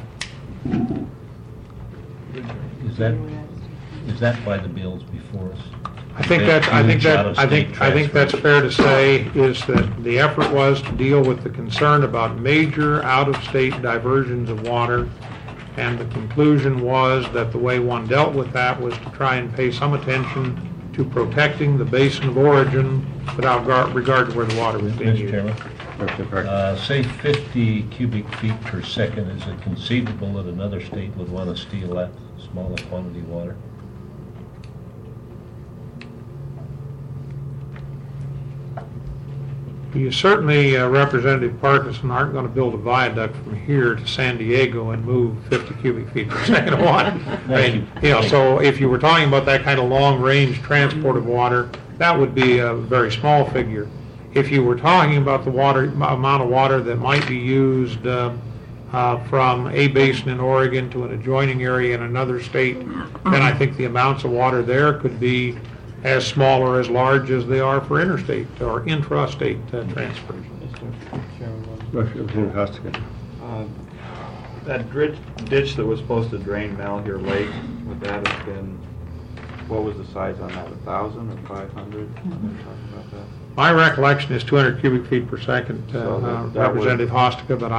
it? Is that why the bill's before us? I think that's fair to say, is that the effort was to deal with the concern about major out-of-state diversions of water, and the conclusion was that the way one dealt with that was to try and pay some attention to protecting the basin of origin without regard to where the water was being used. Mr. Chairman, say 50 cubic feet per second, is it conceivable that another state would want to steal that smaller quantity of water? You certainly, Representative Parkinson, aren't going to build a viaduct from here to San Diego and move 50 cubic feet per second of water. So if you were talking about that kind of long-range transport of water, that would be a very small figure. If you were talking about the amount of water that might be used from a basin in Oregon to an adjoining area in another state, then I think the amounts of water there could be as small or as large as they are for interstate or intrastate transfers. Representative Costigan. That ditch that was supposed to drain Malheur Lake, would that have been, what was the size on that, 1,000 or 500? About that? My recollection is 200 cubic feet per second, Representative Hostica, but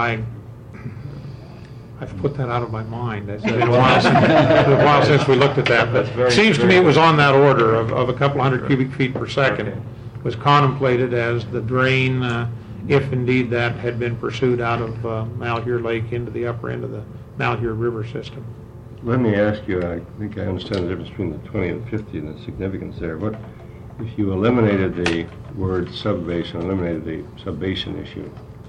I've put that out of my mind. It's been a while since we looked at that, but it seems to me it was on that order of a couple hundred cubic feet per second. Was contemplated as the drain, if indeed that had been pursued out of Malheur Lake into the upper end of the Malheur River system. Let me ask you, I think I understand the difference between the 20 and 50 and the significance there. What if you eliminated the word subbasin, eliminated the subbasin issue?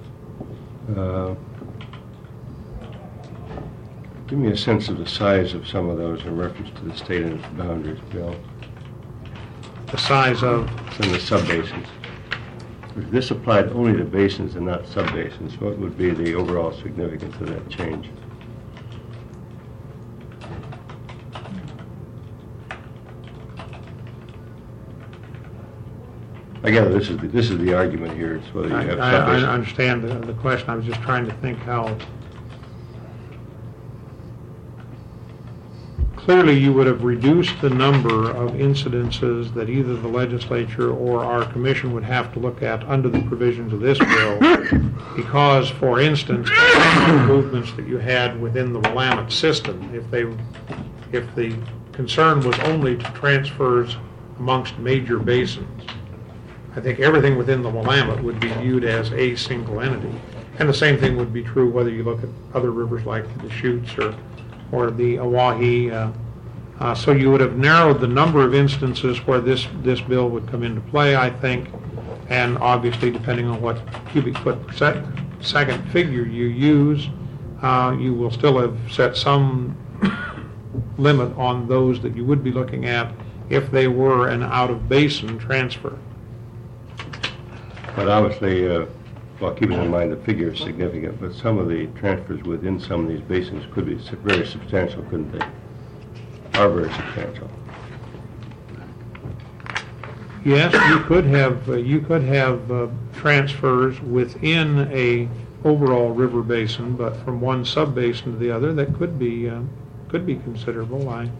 Give me a sense of the size of some of those in reference to the state and its boundaries, Bill. The size of? Some of the subbasins. If this applied only to basins and not subbasins, what would be the overall significance of that change? I gather this is the argument here. It's whether you have subbasins. I understand the question. I was just trying to think how. Clearly, you would have reduced the number of incidences that either the legislature or our commission would have to look at under the provisions of this bill, because, for instance, the movements that you had within the Willamette system, if the concern was only to transfers amongst major basins, I think everything within the Willamette would be viewed as a single entity. And the same thing would be true whether you look at other rivers like the Deschutes or the Oahe. So you would have narrowed the number of instances where this bill would come into play, I think, and obviously depending on what cubic foot per second figure you use, you will still have set some limit on those that you would be looking at if they were an out-of-basin transfer. But obviously, well, keeping in mind the figure is significant, but some of the transfers within some of these basins could be very substantial, couldn't they? Are very substantial. Yes, you could have transfers within a overall river basin, but from one sub-basin to the other, that could be considerable.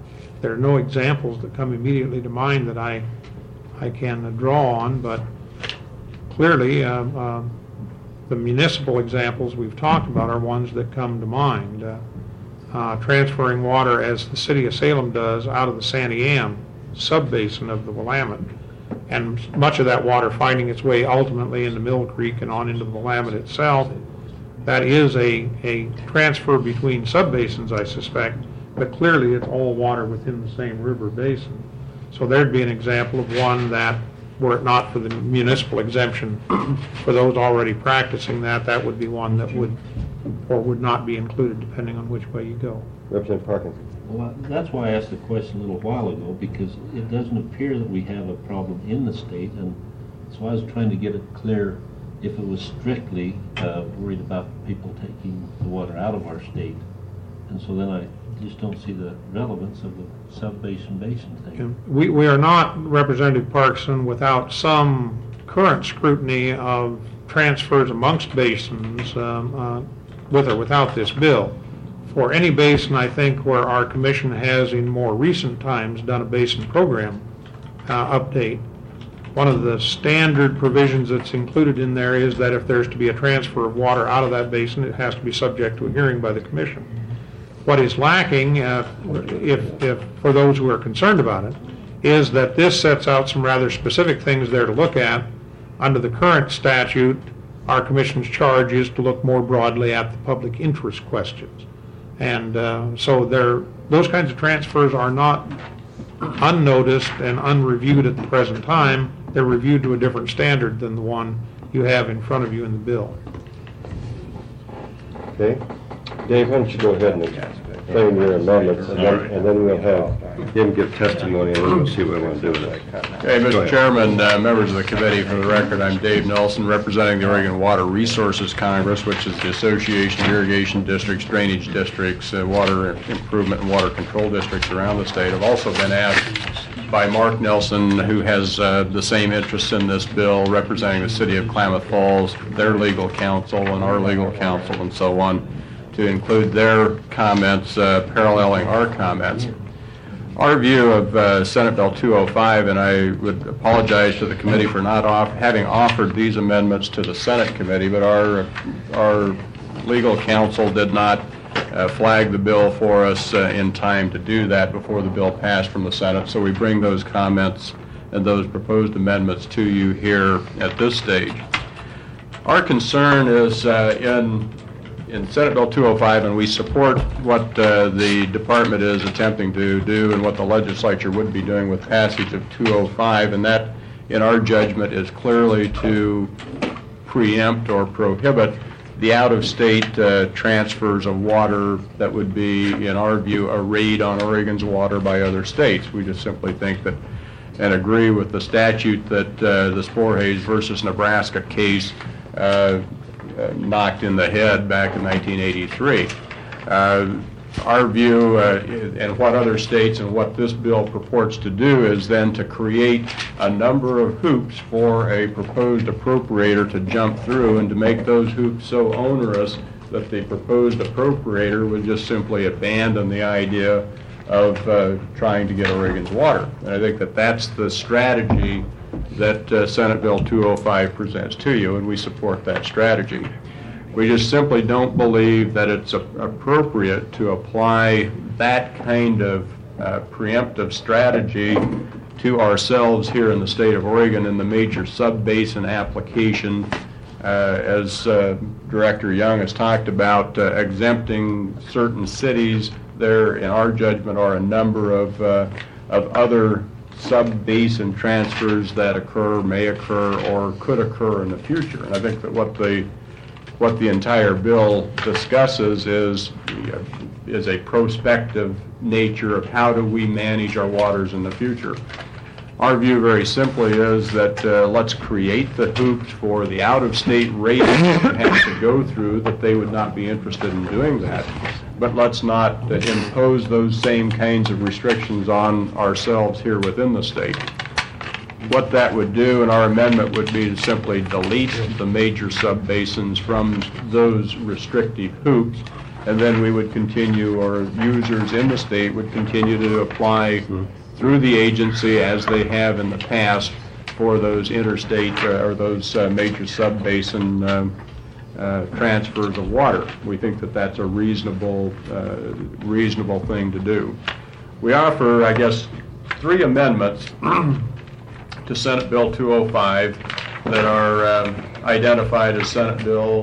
There are no examples that come immediately to mind that I can draw on, but clearly, the municipal examples we've talked about are ones that come to mind. Transferring water, as the city of Salem does, out of the Santiam sub-basin of the Willamette, and much of that water finding its way ultimately into Mill Creek and on into the Willamette itself. That is a transfer between sub-basins, I suspect, but clearly it's all water within the same river basin. So there'd be an example of one that, were it not for the municipal exemption, for those already practicing that, that would be one that would or would not be included, depending on which way you go. Representative Parkinson. Well, that's why I asked the question a little while ago, because it doesn't appear that we have a problem in the state, and so I was trying to get it clear if it was strictly worried about people taking the water out of our state. And so then I just don't see the relevance of the sub-basin basin thing. We are not, Representative Parkinson, without some current scrutiny of transfers amongst basins, with or without this bill. For any basin, I think, where our commission has in more recent times done a basin program update, one of the standard provisions that's included in there is that if there's to be a transfer of water out of that basin, it has to be subject to a hearing by the commission. What is lacking, if for those who are concerned about it, is that this sets out some rather specific things there to look at. Under the current statute, our commission's charge is to look more broadly at the public interest questions. And so those kinds of transfers are not unnoticed and unreviewed at the present time. They're reviewed to a different standard than the one you have in front of you in the bill. Okay. Dave, why don't you go ahead and explain your amendments, and then we'll have him give testimony, and then we'll see what we want to do with it. Okay, Mr. Chairman, members of the committee, for the record, I'm Dave Nelson, representing the Oregon Water Resources Congress, which is the Association of Irrigation Districts, Drainage Districts, Water Improvement and Water Control Districts around the state. I've also been asked by Mark Nelson, who has the same interests in this bill, representing the city of Klamath Falls, their legal counsel and our legal counsel and so on, to include their comments paralleling our comments. Our view of Senate Bill 205, and I would apologize to the committee for not having offered these amendments to the Senate committee, but our legal counsel did not flag the bill for us in time to do that before the bill passed from the Senate, so we bring those comments and those proposed amendments to you here at this stage. Our concern is in Senate Bill 205, and we support what the department is attempting to do and what the legislature would be doing with passage of 205, and that, in our judgment, is clearly to preempt or prohibit the out-of-state transfers of water that would be, in our view, a raid on Oregon's water by other states. We just simply think that, and agree with the statute that the Sporhays versus Nebraska case knocked in the head back in 1983. Our view and what other states and what this bill purports to do is then to create a number of hoops for a proposed appropriator to jump through, and to make those hoops so onerous that the proposed appropriator would just simply abandon the idea of trying to get Oregon's water. And I think that that's the strategy that Senate Bill 205 presents to you, and we support that strategy. We just simply don't believe that it's appropriate to apply that kind of preemptive strategy to ourselves here in the state of Oregon in the major sub-basin application, as Director Young has talked about, exempting certain cities. There, in our judgment, are a number of other sub-basin transfers that occur, may occur, or could occur in the future. And I think that what the entire bill discusses is a prospective nature of how do we manage our waters in the future. Our view very simply is that let's create the hoops for the out-of-state rates to have to go through, that they would not be interested in doing that. But let's not impose those same kinds of restrictions on ourselves here within the state. What that would do, and our amendment would be to simply delete the major sub-basins from those restrictive hoops and then we would continue, or users in the state would continue to apply through the agency as they have in the past for those interstate or those major sub-basin transfers of water. We think that that's a reasonable thing to do. We offer, I guess, 3 amendments to Senate Bill 205 that are identified as Senate Bill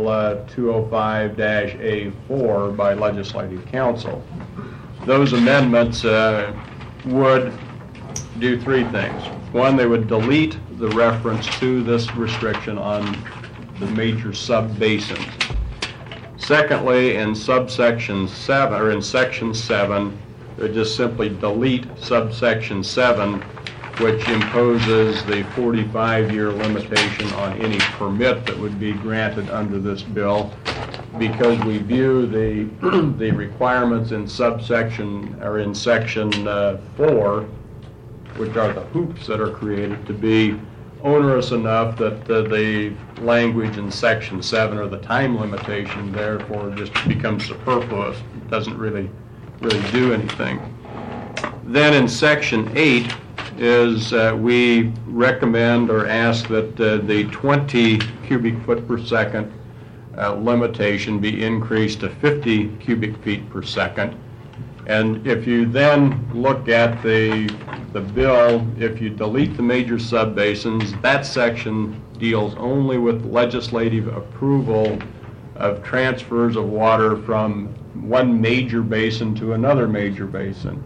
205-A4 by Legislative Council. Those amendments would do 3 things. One, they would delete the reference to this restriction on the major sub-basins. Secondly, in subsection 7, or in section 7, they would just simply delete subsection 7, which imposes the 45-year limitation on any permit that would be granted under this bill, because we view the requirements in subsection, or in section 4, which are the hoops that are created, to be onerous enough that the language in section 7, or the time limitation, therefore just becomes superfluous. It doesn't really do anything. Then in section 8 is we recommend or ask that the 20 cubic foot per second limitation be increased to 50 cubic feet per second. And if you then look at the bill, if you delete the major subbasins, that section deals only with legislative approval of transfers of water from one major basin to another major basin.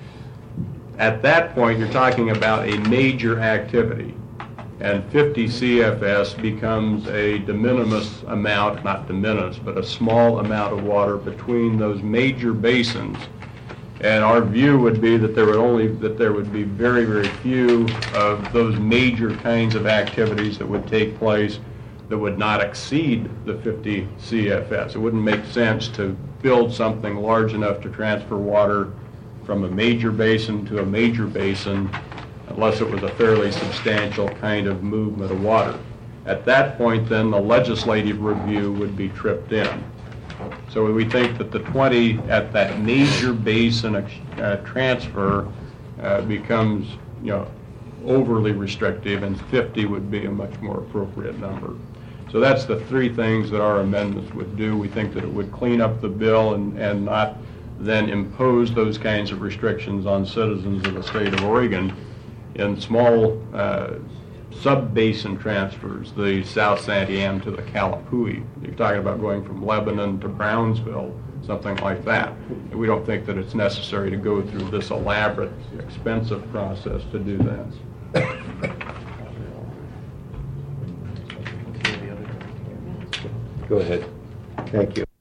At that point, you're talking about a major activity, and 50 CFS becomes a de minimis amount, not de minimis, but a small amount of water between those major basins. And our view would be that there would be very, very few of those major kinds of activities that would take place that would not exceed the 50 CFS. It wouldn't make sense to build something large enough to transfer water from a major basin to a major basin unless it was a fairly substantial kind of movement of water. At that point, then, the legislative review would be tripped in. So we think that the 20 at that major basin transfer becomes, overly restrictive, and 50 would be a much more appropriate number. So that's the 3 things that our amendments would do. We think that it would clean up the bill and not then impose those kinds of restrictions on citizens of the state of Oregon in small sub-basin transfers, the South Santiam to the Calapooie. You're talking about going from Lebanon to Brownsville, something like that. And we don't think that it's necessary to go through this elaborate, expensive process to do that. Go ahead. Thank you.